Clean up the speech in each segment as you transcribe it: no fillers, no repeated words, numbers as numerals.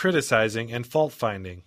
criticizing and fault-finding.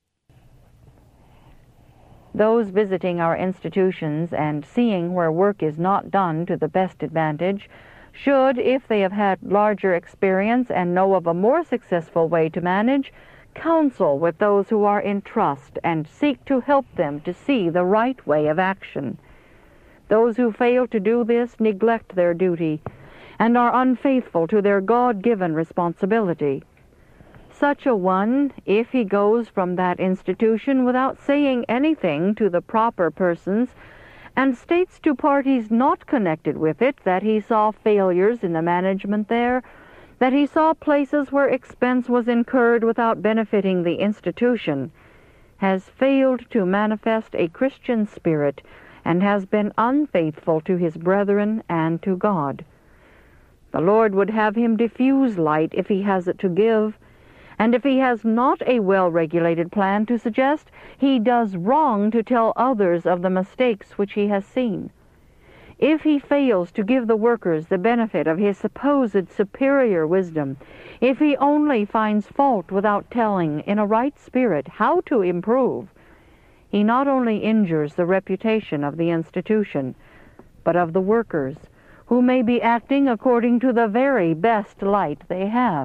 Those visiting our institutions and seeing where work is not done to the best advantage should, if they have had larger experience and know of a more successful way to manage, counsel with those who are in trust and seek to help them to see the right way of action. Those who fail to do this neglect their duty and are unfaithful to their God-given responsibility. Such a one, if he goes from that institution without saying anything to the proper persons, and states to parties not connected with it that he saw failures in the management there, that he saw places where expense was incurred without benefiting the institution, has failed to manifest a Christian spirit and has been unfaithful to his brethren and to God. The Lord would have him diffuse light if he has it to give, and if he has not a well-regulated plan to suggest, he does wrong to tell others of the mistakes which he has seen. If he fails to give the workers the benefit of his supposed superior wisdom, if he only finds fault without telling in a right spirit how to improve, he not only injures the reputation of the institution, but of the workers, who may be acting according to the very best light they have.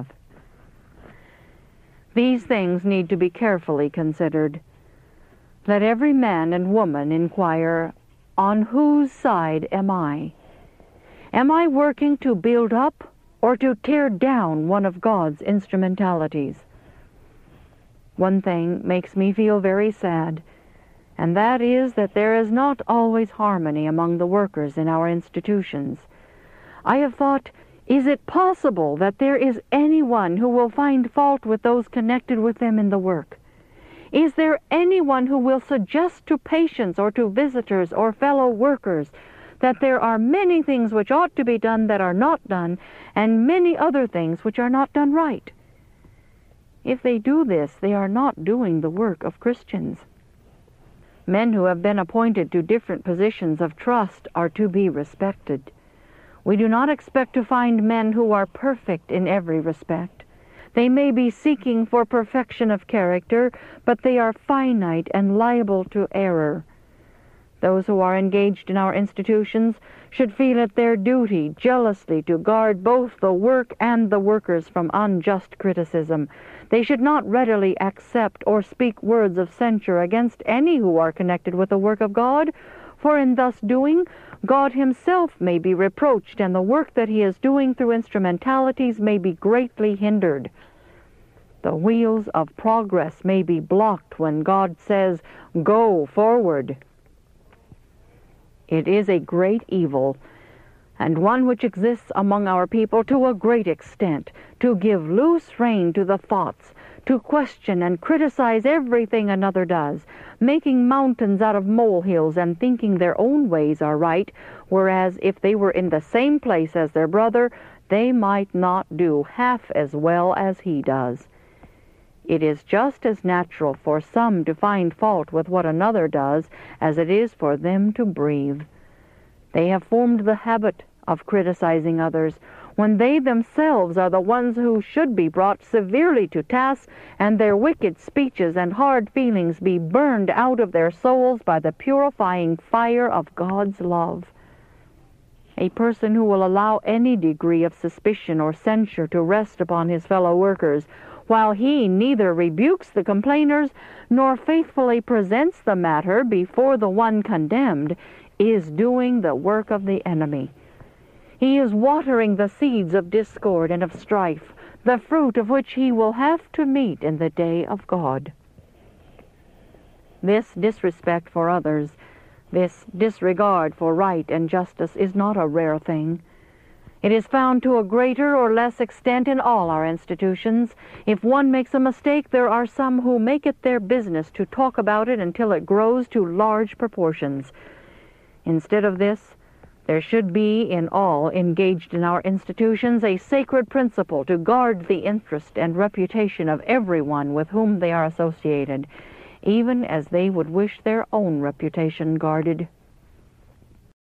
These things need to be carefully considered. Let every man and woman inquire, on whose side am I? Am I working to build up or to tear down one of God's instrumentalities? One thing makes me feel very sad, and that is that there is not always harmony among the workers in our institutions. I have thought, is it possible that there is anyone who will find fault with those connected with them in the work? Is there anyone who will suggest to patients or to visitors or fellow workers that there are many things which ought to be done that are not done, and many other things which are not done right? If they do this, they are not doing the work of Christians. Men who have been appointed to different positions of trust are to be respected. We do not expect to find men who are perfect in every respect. They may be seeking for perfection of character, but they are finite and liable to error. Those who are engaged in our institutions should feel it their duty jealously to guard both the work and the workers from unjust criticism. They should not readily accept or speak words of censure against any who are connected with the work of God, for in thus doing, God himself may be reproached, and the work that he is doing through instrumentalities may be greatly hindered. The wheels of progress may be blocked when God says, "Go forward." It is a great evil, and one which exists among our people to a great extent, to give loose rein to the thoughts, to question and criticize everything another does, making mountains out of molehills and thinking their own ways are right, whereas if they were in the same place as their brother, they might not do half as well as he does. It is just as natural for some to find fault with what another does as it is for them to breathe. They have formed the habit of criticizing others, when they themselves are the ones who should be brought severely to task, and their wicked speeches and hard feelings be burned out of their souls by the purifying fire of God's love. A person who will allow any degree of suspicion or censure to rest upon his fellow workers, while he neither rebukes the complainers nor faithfully presents the matter before the one condemned, is doing the work of the enemy. He is watering the seeds of discord and of strife, the fruit of which he will have to meet in the day of God. This disrespect for others, this disregard for right and justice is not a rare thing. It is found to a greater or less extent in all our institutions. If one makes a mistake, there are some who make it their business to talk about it until it grows to large proportions. Instead of this, there should be in all engaged in our institutions a sacred principle to guard the interest and reputation of everyone with whom they are associated, even as they would wish their own reputation guarded.